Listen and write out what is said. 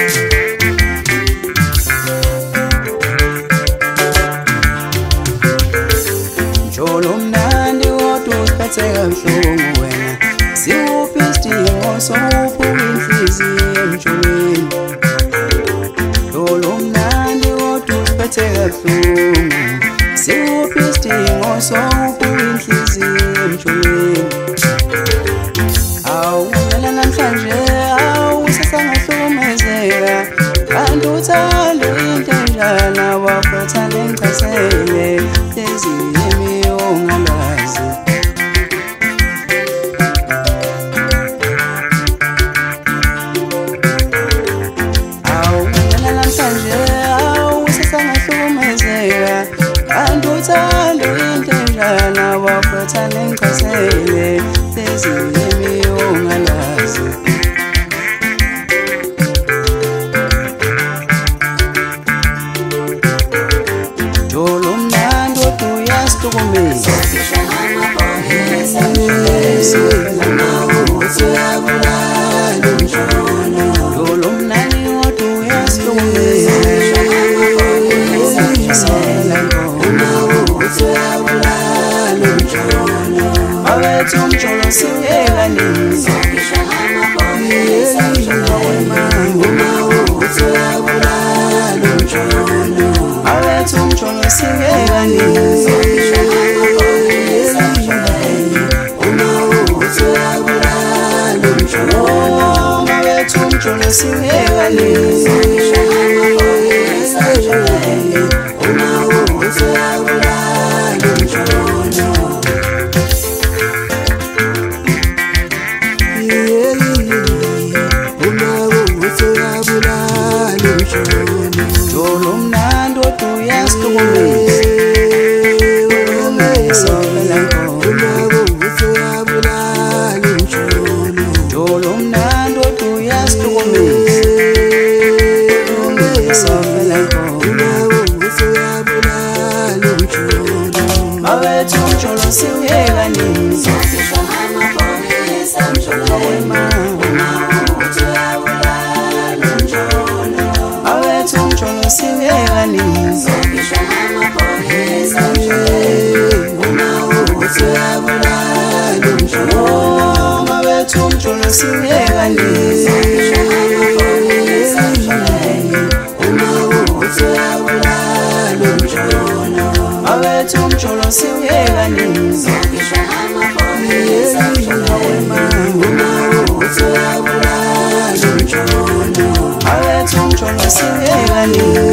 Njolo mnandi kodwa uphethe kabuhlungu wena, siwuphi isidingo sowuphuka inhliziyo emjolweni. Njolo mnandi kodwa uphethe kabuhlungu, siwuphi isidingo sowuphuka inhliziyo emjolweni. Awuvela namhlanje usasangahlukumezeka, kanti uthanda into enjana wafutha nengicasele lezimi ongalazi. Awuvela namhlanje usasangahlukumezeka, kanti uthanda into enjana wafutha nengicasele lezimi ongalazi. Njolo mnandi kodwa uyasihlukumeza, njolo mnandi kodwa uyasihlukumeza, awethu umjolo singeka nini, awethu umjolo singeka nini, awethu umjolo singeka nini. Njolo mnandi kodwa uyasihlukumeza, njolo mnandi kodwa uyasihlukumeza, awethu umjolo singeka nini, awethu umjolo singeka nini, awethu umjolo singeka nini, awethu umjolo singeka nini, awethu umjolo singeka nini.